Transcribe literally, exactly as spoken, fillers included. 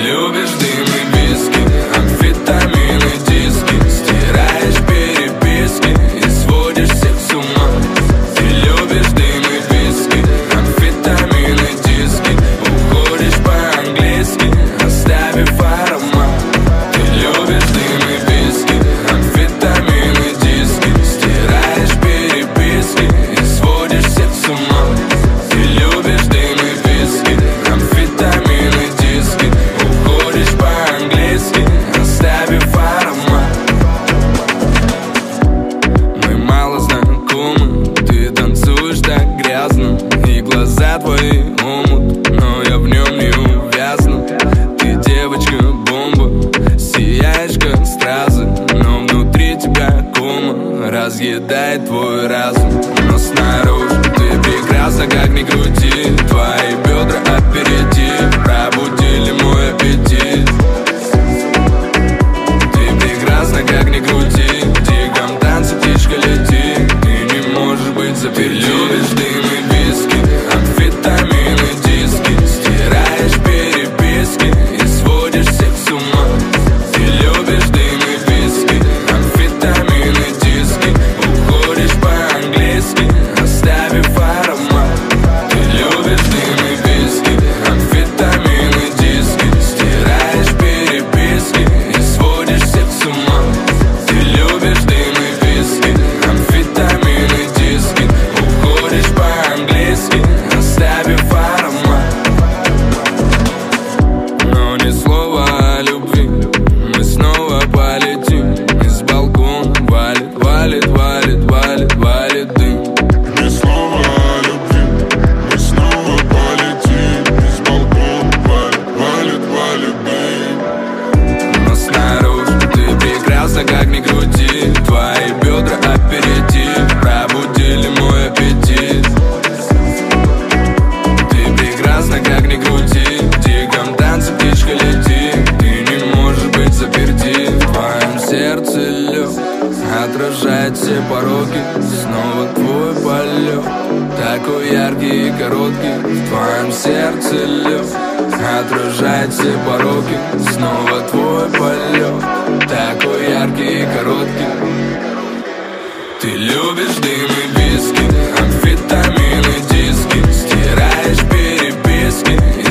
любишь дым и виски, амфетамины, диски, стираешь переписки и сводишь всех с ума. Ты любишь дым и виски, амфетамины, диски, уходишь по-английски, оставив аромат. Ты любишь дым и виски, амфетамины, диски, стираешь переписки и сводишь всех с ума. Ты любишь дым и виски, амфетамины, диски, уходишь по-английски, оставив аромат. Мы мало знакомы, ты танцуешь так грязно, и глаза твои омут, но я в нем не увязну. Ты девочка-бомба, сияешь как стразы, но внутри тебя кома разъедает твой разум. Но снаружи ты прекрасна, как ни крути, твои бедра аперитив пробудили мой аппетит. Ты прекрасна, как ни крути, в диком танце птичка летит, ты не можешь быть заперти. Ты любишь дым и виски, амфетамины, диски, стираешь переписки и сводишь всех с ума. Ты любишь дым и виски, амфетамины, диски, уходишь по-английски, оставив аромат. Ты любишь дым и виски, амфетамины, диски, стираешь переписки и сводишь всех с ума. Ты любишь дым и виски, амфетамины, диски, уходишь по-английски, оставив аромат. Но ни слова о любви, мы снова полетим. Из балкона валит, валит, валит, валит, валит дым. Ни слова о любви, мы снова полетим. Из балкона валит, валит, валит дым. Но снаружи ты прекрасна, как ни крути, твои бедра аперитив пробудили мой аппетит. Ты прекрасна, как ни крути, в диком танце птичка летит, ты не можешь быть заперти. В твоем сердце лед отражает все пороки, снова твой полет, такой яркий и короткий. В твоем сердце лед отражает все пороки, снова твой полет, такой яркий и короткий. Ты любишь дым и виски, амфетамины, диски, стираешь переписки